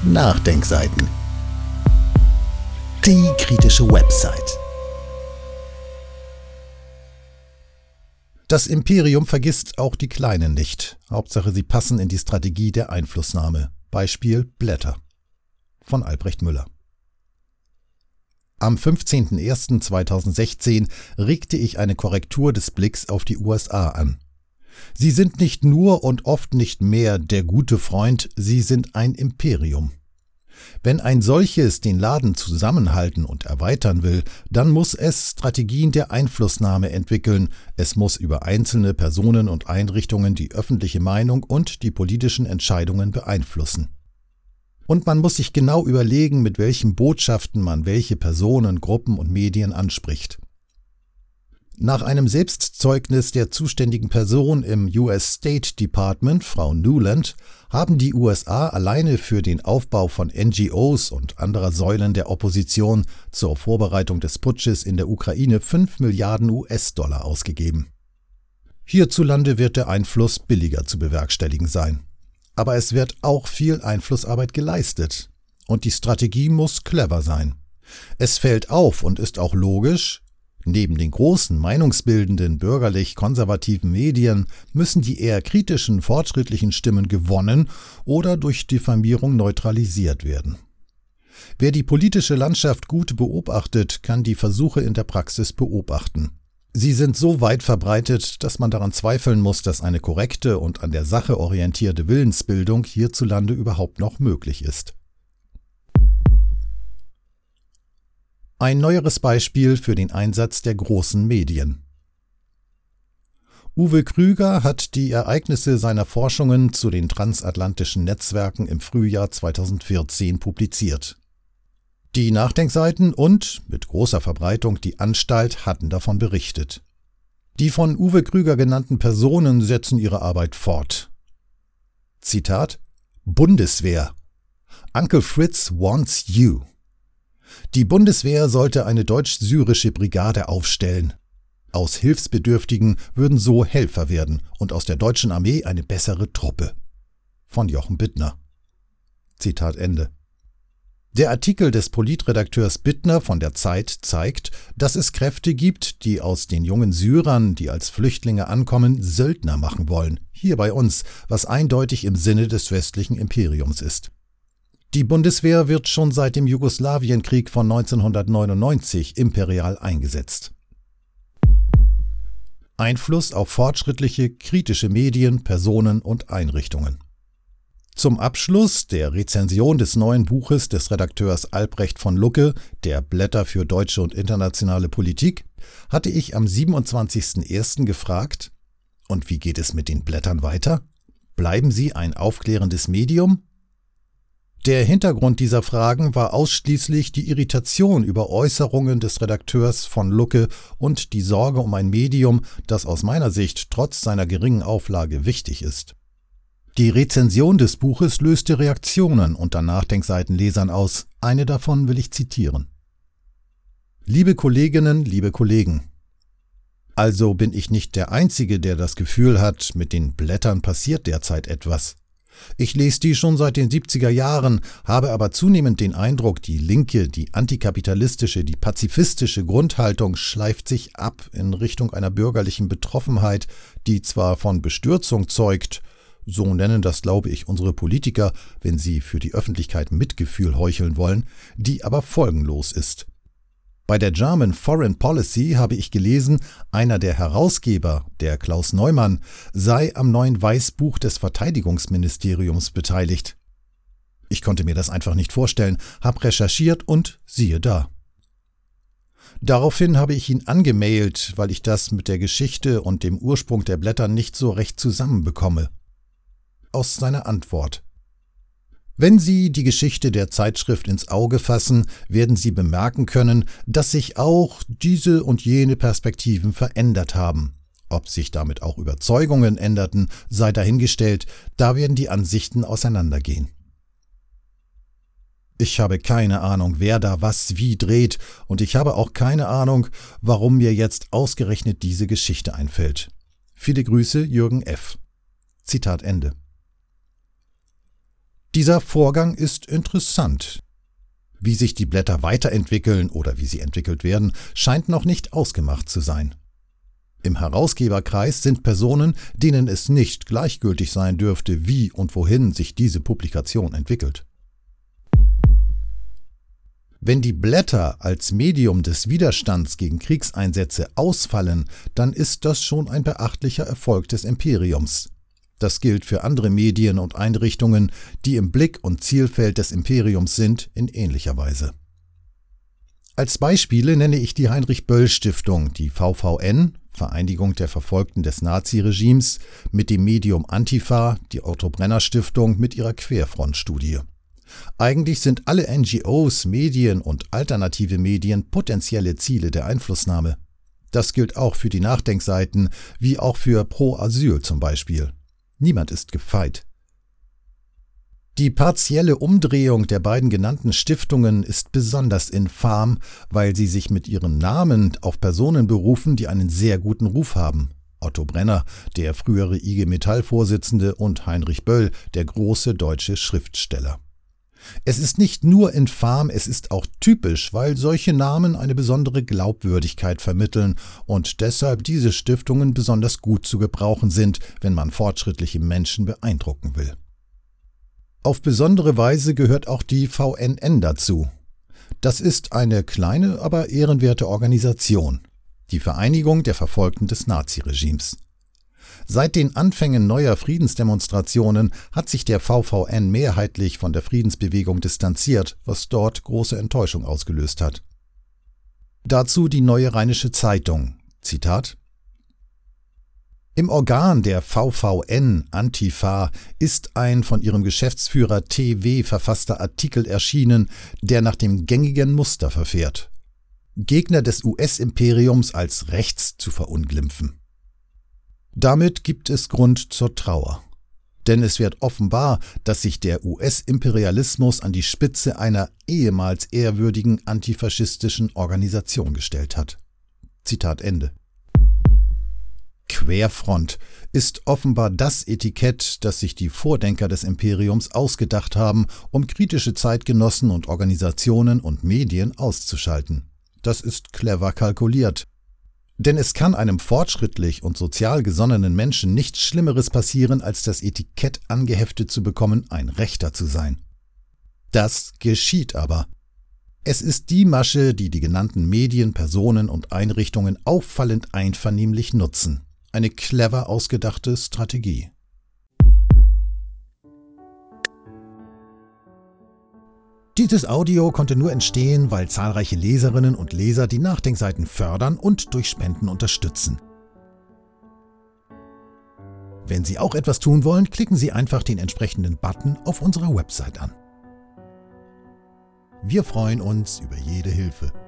Nachdenkseiten. Die kritische Website. Das Imperium vergisst auch die Kleinen nicht. Hauptsache, sie passen in die Strategie der Einflussnahme. Beispiel Blätter. Von Albrecht Müller. Am 15.01.2016 regte ich eine Korrektur des Blicks auf die USA an. Sie sind nicht nur und oft nicht mehr der gute Freund, sie sind ein Imperium. Wenn ein solches den Laden zusammenhalten und erweitern will, dann muss es Strategien der Einflussnahme entwickeln, es muss über einzelne Personen und Einrichtungen die öffentliche Meinung und die politischen Entscheidungen beeinflussen. Und man muss sich genau überlegen, mit welchen Botschaften man welche Personen, Gruppen und Medien anspricht. Nach einem Selbstzeugnis der zuständigen Person im US State Department, Frau Nuland, haben die USA alleine für den Aufbau von NGOs und anderer Säulen der Opposition zur Vorbereitung des Putsches in der Ukraine 5 Milliarden US-Dollar ausgegeben. Hierzulande wird der Einfluss billiger zu bewerkstelligen sein. Aber es wird auch viel Einflussarbeit geleistet. Und die Strategie muss clever sein. Es fällt auf und ist auch logisch, neben den großen, meinungsbildenden, bürgerlich-konservativen Medien müssen die eher kritischen, fortschrittlichen Stimmen gewonnen oder durch Diffamierung neutralisiert werden. Wer die politische Landschaft gut beobachtet, kann die Versuche in der Praxis beobachten. Sie sind so weit verbreitet, dass man daran zweifeln muss, dass eine korrekte und an der Sache orientierte Willensbildung hierzulande überhaupt noch möglich ist. Ein neueres Beispiel für den Einsatz der großen Medien. Uwe Krüger hat die Ereignisse seiner Forschungen zu den transatlantischen Netzwerken im Frühjahr 2014 publiziert. Die Nachdenkseiten und, mit großer Verbreitung, die Anstalt hatten davon berichtet. Die von Uwe Krüger genannten Personen setzen ihre Arbeit fort. Zitat: Bundeswehr. Uncle Fritz wants you. Die Bundeswehr sollte eine deutsch-syrische Brigade aufstellen. Aus Hilfsbedürftigen würden so Helfer werden und aus der deutschen Armee eine bessere Truppe. Von Jochen Bittner. Zitat Ende. Der Artikel des Politredakteurs Bittner von der Zeit zeigt, dass es Kräfte gibt, die aus den jungen Syrern, die als Flüchtlinge ankommen, Söldner machen wollen, hier bei uns, was eindeutig im Sinne des westlichen Imperiums ist. Die Bundeswehr wird schon seit dem Jugoslawienkrieg von 1999 imperial eingesetzt. Einfluss auf fortschrittliche, kritische Medien, Personen und Einrichtungen. Zum Abschluss der Rezension des neuen Buches des Redakteurs Albrecht von Lucke, der Blätter für deutsche und internationale Politik, hatte ich am 27.01. gefragt: Und wie geht es mit den Blättern weiter? Bleiben sie ein aufklärendes Medium? Der Hintergrund dieser Fragen war ausschließlich die Irritation über Äußerungen des Redakteurs von Lucke und die Sorge um ein Medium, das aus meiner Sicht trotz seiner geringen Auflage wichtig ist. Die Rezension des Buches löste Reaktionen unter Nachdenkseitenlesern aus. Eine davon will ich zitieren. Liebe Kolleginnen, liebe Kollegen. Also bin ich nicht der Einzige, der das Gefühl hat, mit den Blättern passiert derzeit etwas. Ich lese die schon seit den 70er Jahren, habe aber zunehmend den Eindruck, die linke, die antikapitalistische, die pazifistische Grundhaltung schleift sich ab in Richtung einer bürgerlichen Betroffenheit, die zwar von Bestürzung zeugt, so nennen das, glaube ich, unsere Politiker, wenn sie für die Öffentlichkeit Mitgefühl heucheln wollen, die aber folgenlos ist. Bei der German Foreign Policy habe ich gelesen, einer der Herausgeber, der Klaus Neumann, sei am neuen Weißbuch des Verteidigungsministeriums beteiligt. Ich konnte mir das einfach nicht vorstellen, habe recherchiert und siehe da. Daraufhin habe ich ihn angemailt, weil ich das mit der Geschichte und dem Ursprung der Blätter nicht so recht zusammenbekomme. Aus seiner Antwort: Wenn Sie die Geschichte der Zeitschrift ins Auge fassen, werden Sie bemerken können, dass sich auch diese und jene Perspektiven verändert haben. Ob sich damit auch Überzeugungen änderten, sei dahingestellt, da werden die Ansichten auseinandergehen. Ich habe keine Ahnung, wer da was wie dreht, und ich habe auch keine Ahnung, warum mir jetzt ausgerechnet diese Geschichte einfällt. Viele Grüße, Jürgen F. Zitat Ende. Dieser Vorgang ist interessant. Wie sich die Blätter weiterentwickeln oder wie sie entwickelt werden, scheint noch nicht ausgemacht zu sein. Im Herausgeberkreis sind Personen, denen es nicht gleichgültig sein dürfte, wie und wohin sich diese Publikation entwickelt. Wenn die Blätter als Medium des Widerstands gegen Kriegseinsätze ausfallen, dann ist das schon ein beachtlicher Erfolg des Imperiums. Das gilt für andere Medien und Einrichtungen, die im Blick- und Zielfeld des Imperiums sind, in ähnlicher Weise. Als Beispiele nenne ich die Heinrich-Böll-Stiftung, die VVN, Vereinigung der Verfolgten des Naziregimes, mit dem Medium Antifa, die Otto-Brenner-Stiftung mit ihrer Querfront-Studie. Eigentlich sind alle NGOs, Medien und alternative Medien potenzielle Ziele der Einflussnahme. Das gilt auch für die Nachdenkseiten, wie auch für Pro Asyl zum Beispiel. Niemand ist gefeit. Die partielle Umdrehung der beiden genannten Stiftungen ist besonders infam, weil sie sich mit ihren Namen auf Personen berufen, die einen sehr guten Ruf haben. Otto Brenner, der frühere IG Metall-Vorsitzende, und Heinrich Böll, der große deutsche Schriftsteller. Es ist nicht nur infam, es ist auch typisch, weil solche Namen eine besondere Glaubwürdigkeit vermitteln und deshalb diese Stiftungen besonders gut zu gebrauchen sind, wenn man fortschrittliche Menschen beeindrucken will. Auf besondere Weise gehört auch die VNN dazu. Das ist eine kleine, aber ehrenwerte Organisation, die Vereinigung der Verfolgten des Naziregimes. Seit den Anfängen neuer Friedensdemonstrationen hat sich der VVN mehrheitlich von der Friedensbewegung distanziert, was dort große Enttäuschung ausgelöst hat. Dazu die Neue Rheinische Zeitung. Zitat: Im Organ der VVN Antifa ist ein von ihrem Geschäftsführer T.W. verfasster Artikel erschienen, der nach dem gängigen Muster verfährt: Gegner des US-Imperiums als rechts zu verunglimpfen. Damit gibt es Grund zur Trauer. Denn es wird offenbar, dass sich der US-Imperialismus an die Spitze einer ehemals ehrwürdigen antifaschistischen Organisation gestellt hat. Zitat Ende. Querfront ist offenbar das Etikett, das sich die Vordenker des Imperiums ausgedacht haben, um kritische Zeitgenossen und Organisationen und Medien auszuschalten. Das ist clever kalkuliert. Denn es kann einem fortschrittlich und sozial gesonnenen Menschen nichts Schlimmeres passieren, als das Etikett angeheftet zu bekommen, ein Rechter zu sein. Das geschieht aber. Es ist die Masche, die die genannten Medien, Personen und Einrichtungen auffallend einvernehmlich nutzen. Eine clever ausgedachte Strategie. Dieses Audio konnte nur entstehen, weil zahlreiche Leserinnen und Leser die Nachdenkseiten fördern und durch Spenden unterstützen. Wenn Sie auch etwas tun wollen, klicken Sie einfach den entsprechenden Button auf unserer Website an. Wir freuen uns über jede Hilfe.